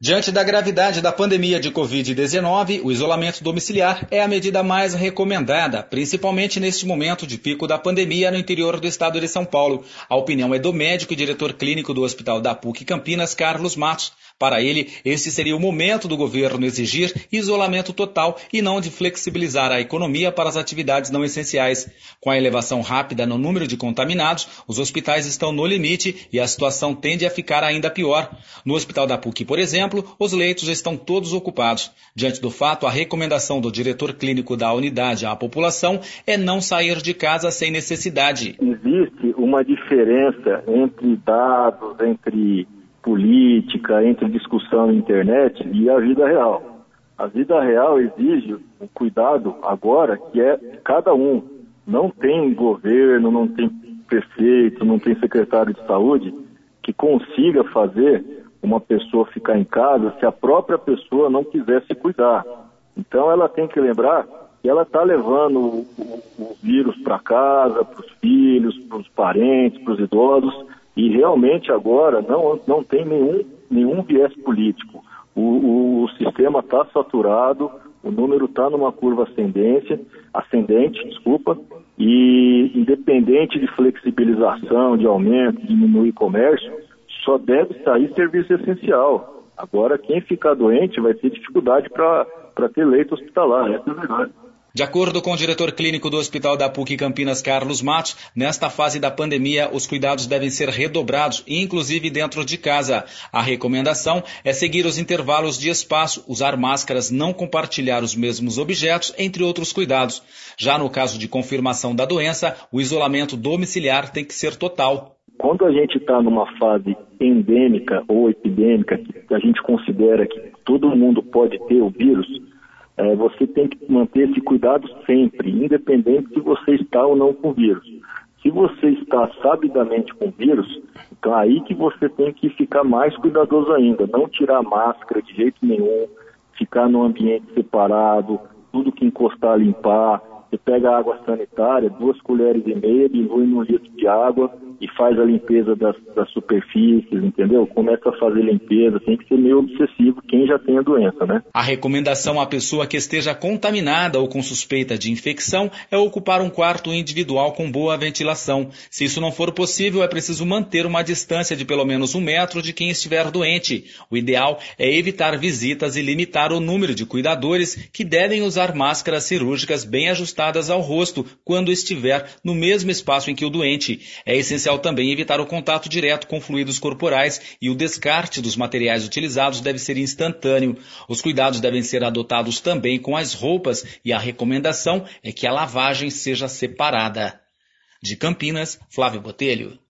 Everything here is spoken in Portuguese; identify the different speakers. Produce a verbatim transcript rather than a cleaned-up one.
Speaker 1: Diante da gravidade da pandemia de covid dezenove, o isolamento domiciliar é a medida mais recomendada, principalmente neste momento de pico da pandemia no interior do estado de São Paulo. A opinião é do médico e diretor clínico do Hospital da P U C Campinas, Carlos Matos. Para ele, esse seria o momento do governo exigir isolamento total e não de flexibilizar a economia para as atividades não essenciais. Com a elevação rápida no número de contaminados, os hospitais estão no limite e a situação tende a ficar ainda pior. No Hospital da P U C, por exemplo, os leitos estão todos ocupados. Diante do fato, a recomendação do diretor clínico da unidade à população é não sair de casa sem necessidade.
Speaker 2: Existe uma diferença entre dados, entre política, entre discussão na internet e a vida real. A vida real exige o cuidado agora que é cada um. Não tem governo, não tem prefeito, não tem secretário de saúde que consiga fazer uma pessoa ficar em casa se a própria pessoa não quiser se cuidar. Então ela tem que lembrar que ela está levando o, o, o vírus para casa, para os filhos, para os parentes, para os idosos. E realmente agora não, não tem nenhum, nenhum viés político. O, o, o sistema está saturado, o número está numa curva ascendente, ascendente, desculpa, e independente de flexibilização, de aumento, diminuir comércio, só deve sair serviço essencial. Agora quem ficar doente vai ter dificuldade para ter leito hospitalar, essa é a verdade.
Speaker 1: De acordo com o diretor clínico do Hospital da P U C Campinas, Carlos Matos, nesta fase da pandemia, os cuidados devem ser redobrados, inclusive dentro de casa. A recomendação é seguir os intervalos de espaço, usar máscaras, não compartilhar os mesmos objetos, entre outros cuidados. Já no caso de confirmação da doença, o isolamento domiciliar tem que ser total.
Speaker 2: Quando a gente está numa fase endêmica ou epidêmica, que a gente considera que todo mundo pode ter o vírus, É, você tem que manter esse cuidado sempre, independente se você está ou não com vírus. Se você está sabidamente com vírus, então aí que você tem que ficar mais cuidadoso ainda, não tirar máscara de jeito nenhum, ficar num ambiente separado, tudo que encostar limpar. Você pega a água sanitária, duas colheres e meia, dilui num litro de água e faz a limpeza das, das superfícies, entendeu? Começa a fazer limpeza, tem que ser meio obsessivo quem já tem a doença, né?
Speaker 1: A recomendação à pessoa que esteja contaminada ou com suspeita de infecção é ocupar um quarto individual com boa ventilação. Se isso não for possível, é preciso manter uma distância de pelo menos um metro de quem estiver doente. O ideal é evitar visitas e limitar o número de cuidadores que devem usar máscaras cirúrgicas bem ajustadas ao rosto quando estiver no mesmo espaço em que o doente. É essencial também evitar o contato direto com fluidos corporais e o descarte dos materiais utilizados deve ser instantâneo. Os cuidados devem ser adotados também com as roupas e a recomendação é que a lavagem seja separada. De Campinas, Flávio Botelho.